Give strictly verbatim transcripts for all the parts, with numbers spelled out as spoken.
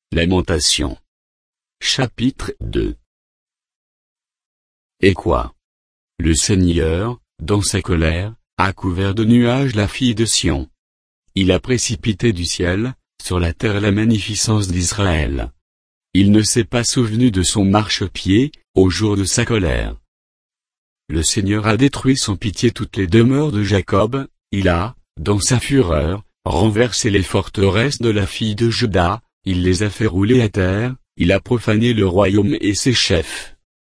Lamentation. Chapitre deux. Et quoi? Le Seigneur, dans sa colère, a couvert de nuages la fille de Sion. Il a précipité du ciel, sur la terre la magnificence d'Israël. Il ne s'est pas souvenu de son marchepied, au jour de sa colère. Le Seigneur a détruit sans pitié toutes les demeures de Jacob, il a, dans sa fureur, renversé les forteresses de la fille de Juda, il les a fait rouler à terre, il a profané le royaume et ses chefs.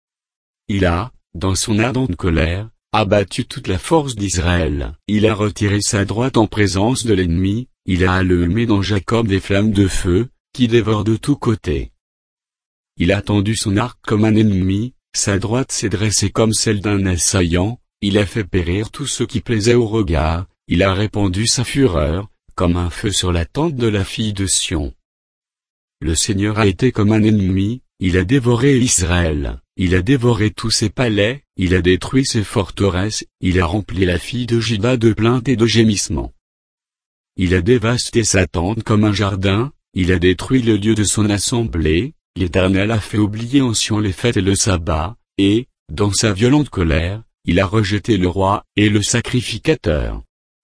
Il a, dans son ardente colère, abattu toute la force d'Israël. Il a retiré sa droite en présence de l'ennemi, il a allumé dans Jacob des flammes de feu, qui dévorent de tous côtés. Il a tendu son arc comme un ennemi, sa droite s'est dressée comme celle d'un assaillant, il a fait périr tout ce qui plaisait au regard, il a répandu sa fureur, comme un feu sur la tente de la fille de Sion. Le Seigneur a été comme un ennemi, il a dévoré Israël, il a dévoré tous ses palais, il a détruit ses forteresses, il a rempli la fille de Juda de plaintes et de gémissements. Il a dévasté sa tente comme un jardin, il a détruit le lieu de son assemblée, l'Éternel a fait oublier en Sion les fêtes et le sabbat, et, dans sa violente colère, il a rejeté le roi et le sacrificateur.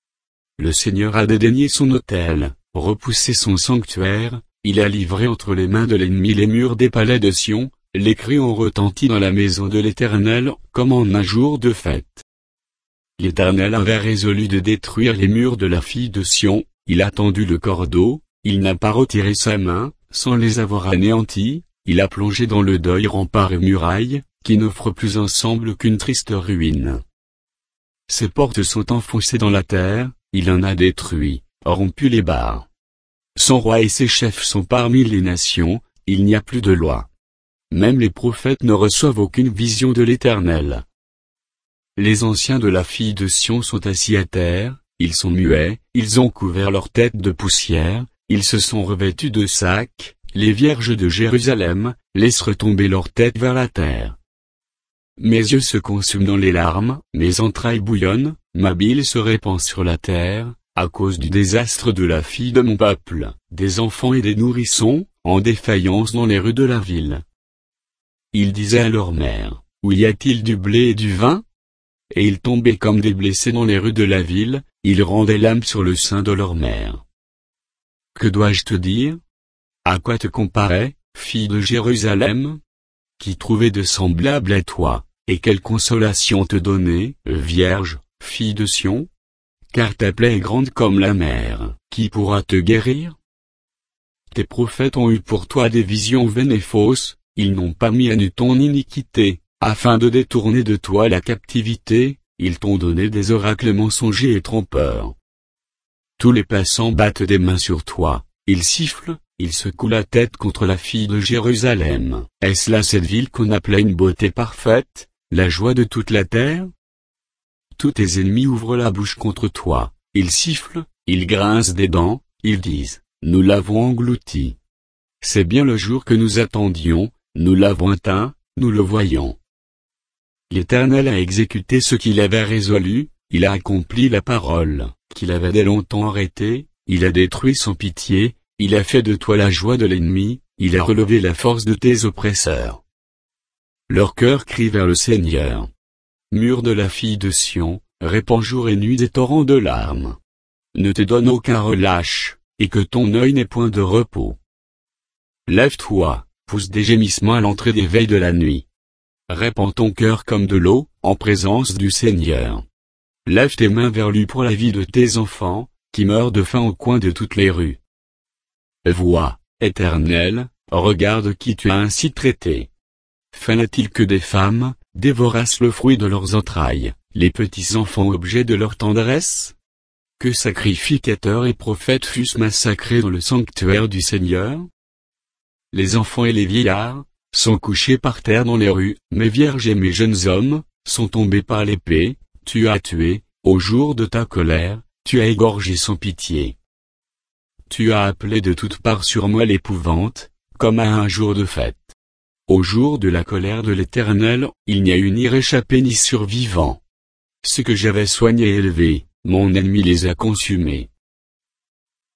Le Seigneur a dédaigné son autel, repoussé son sanctuaire, il a livré entre les mains de l'ennemi les murs des palais de Sion, les cris ont retenti dans la maison de l'Éternel, comme en un jour de fête. L'Éternel avait résolu de détruire les murs de la fille de Sion, il a tendu le cordeau, il n'a pas retiré sa main, sans les avoir anéantis, il a plongé dans le deuil remparts et murailles, qui n'offrent plus ensemble qu'une triste ruine. Ses portes sont enfoncées dans la terre, il en a détruit, rompu les barres. Son roi et ses chefs sont parmi les nations, il n'y a plus de loi. Même les prophètes ne reçoivent aucune vision de l'Éternel. Les anciens de la fille de Sion sont assis à terre, ils sont muets, ils ont couvert leur tête de poussière, ils se sont revêtus de sacs, les vierges de Jérusalem, laissent retomber leur tête vers la terre. Mes yeux se consument dans les larmes, mes entrailles bouillonnent, ma bile se répand sur la terre, à cause du désastre de la fille de mon peuple, des enfants et des nourrissons, en défaillance dans les rues de la ville. Ils disaient à leur mère, où y a-t-il du blé et du vin? Et ils tombaient comme des blessés dans les rues de la ville, ils rendaient l'âme sur le sein de leur mère. Que dois-je te dire? À quoi te comparer, fille de Jérusalem? Qui trouvait de semblable à toi, et quelle consolation te donnait, vierge, fille de Sion? Car ta plaie est grande comme la mer, qui pourra te guérir? Tes prophètes ont eu pour toi des visions vaines et fausses, ils n'ont pas mis à nu ton iniquité, afin de détourner de toi la captivité, ils t'ont donné des oracles mensongers et trompeurs. Tous les passants battent des mains sur toi, ils sifflent, ils secouent la tête contre la fille de Jérusalem. Est-ce là cette ville qu'on appelait une beauté parfaite, la joie de toute la terre? Tous tes ennemis ouvrent la bouche contre toi, ils sifflent, ils grincent des dents, ils disent, nous l'avons englouti. C'est bien le jour que nous attendions, nous l'avons atteint, nous le voyons. L'Éternel a exécuté ce qu'il avait résolu, il a accompli la parole, qu'il avait dès longtemps arrêtée, il a détruit sans pitié, il a fait de toi la joie de l'ennemi, il a relevé la force de tes oppresseurs. Leur cœur crie vers le Seigneur. Mur de la fille de Sion, répand jour et nuit des torrents de larmes. Ne te donne aucun relâche, et que ton œil n'ait point de repos. Lève-toi, pousse des gémissements à l'entrée des veilles de la nuit. Répands ton cœur comme de l'eau, en présence du Seigneur. Lève tes mains vers lui pour la vie de tes enfants, qui meurent de faim au coin de toutes les rues. Vois, Éternel, regarde qui tu as ainsi traité. Fallait-il que des femmes dévorassent le fruit de leurs entrailles, les petits enfants objets de leur tendresse? Que sacrificateurs et prophètes fussent massacrés dans le sanctuaire du Seigneur? Les enfants et les vieillards sont couchés par terre dans les rues, mes vierges et mes jeunes hommes sont tombés par l'épée, tu as tué, au jour de ta colère, tu as égorgé sans pitié. Tu as appelé de toutes parts sur moi l'épouvante, comme à un jour de fête. Au jour de la colère de l'Éternel, il n'y a eu ni réchappé ni survivant. Ce que j'avais soigné et élevé, mon ennemi les a consumés.